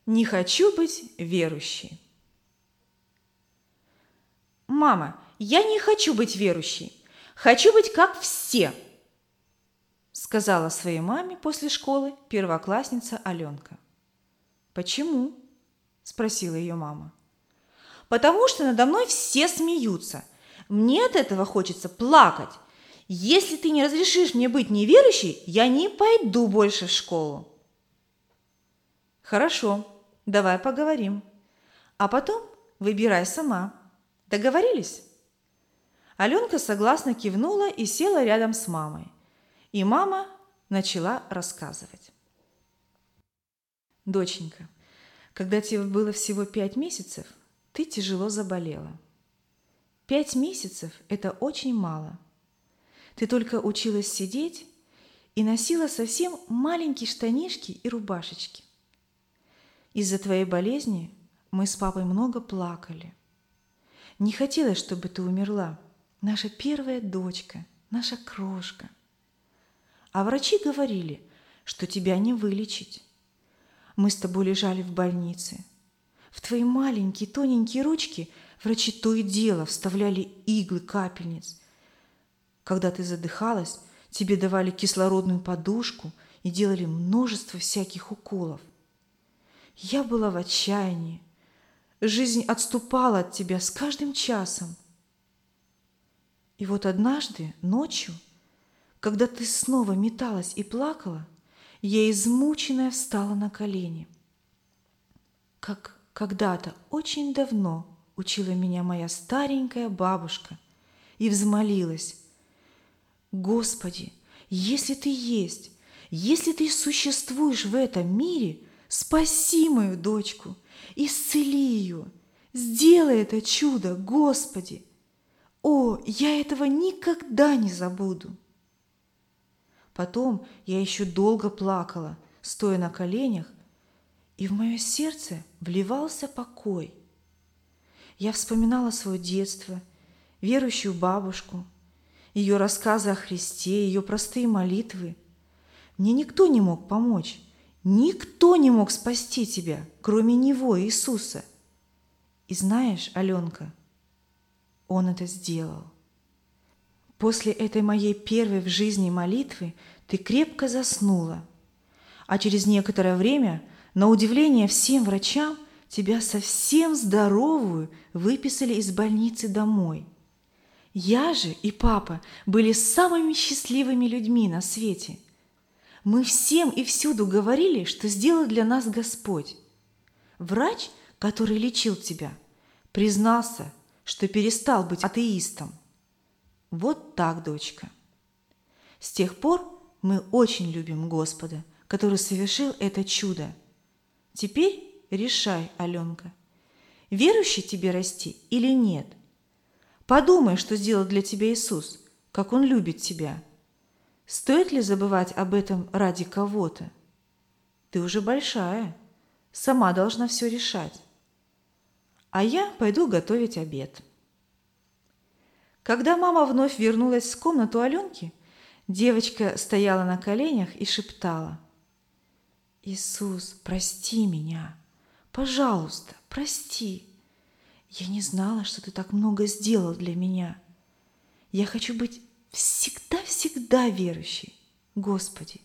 Не хочу быть верующей. Мама, я не хочу быть верующей. Хочу быть как все, сказала своей маме после школы первоклассница Аленка. Почему? Спросила ее мама. Потому что надо мной все смеются. Мне от этого хочется плакать. Если ты не разрешишь мне быть неверующей, я не пойду больше в школу. Хорошо, давай поговорим. А потом выбирай сама. Договорились? Аленка согласно кивнула и села рядом с мамой. И мама начала рассказывать. Доченька, когда тебе было всего 5 месяцев, ты тяжело заболела. 5 месяцев – это очень мало. Ты только училась сидеть и носила совсем маленькие штанишки и рубашечки. Из-за твоей болезни мы с папой много плакали. Не хотелось, чтобы ты умерла, наша первая дочка, наша крошка. А врачи говорили, что тебя не вылечить. Мы с тобой лежали в больнице. В твои маленькие тоненькие ручки врачи то и дело вставляли иглы капельниц. Когда ты задыхалась, тебе давали кислородную подушку и делали множество всяких уколов. Я была в отчаянии. Жизнь отступала от тебя с каждым часом. И вот однажды, ночью, когда ты снова металась и плакала, я измученная встала на колени. Как когда-то очень давно учила меня моя старенькая бабушка и взмолилась: «Господи, если ты есть, если ты существуешь в этом мире, спаси мою дочку, исцели ее, сделай это чудо, Господи! О, я этого никогда не забуду!» Потом я еще долго плакала, стоя на коленях, и в мое сердце вливался покой. Я вспоминала свое детство, верующую бабушку, ее рассказы о Христе, ее простые молитвы. Мне никто не мог помочь, никто не мог спасти тебя, кроме Него, Иисуса. И знаешь, Аленка, Он это сделал. После этой моей первой в жизни молитвы ты крепко заснула, а через некоторое время, на удивление всем врачам, тебя совсем здоровую выписали из больницы домой. Я же и папа были самыми счастливыми людьми на свете. Мы всем и всюду говорили, что сделал для нас Господь. Врач, который лечил тебя, признался, что перестал быть атеистом. Вот так, дочка. С тех пор мы очень любим Господа, который совершил это чудо. Теперь решай, Аленка, верующей тебе расти или нет. Подумай, что сделал для тебя Иисус, как Он любит тебя. Стоит ли забывать об этом ради кого-то? Ты уже большая, сама должна все решать. А я пойду готовить обед. Когда мама вновь вернулась в комнату Аленки, девочка стояла на коленях и шептала: «Иисус, прости меня, пожалуйста, прости. Я не знала, что ты так много сделал для меня. Я хочу быть всегда-всегда верующей, Господи».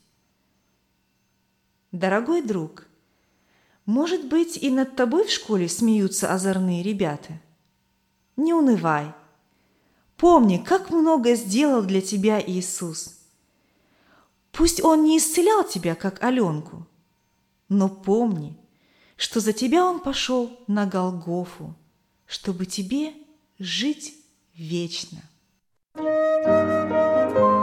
Дорогой друг, может быть, и над тобой в школе смеются озорные ребята? Не унывай. Помни, как много сделал для тебя Иисус. Пусть Он не исцелял тебя, как Аленку, но помни, что за тебя Он пошел на Голгофу, чтобы тебе жить вечно.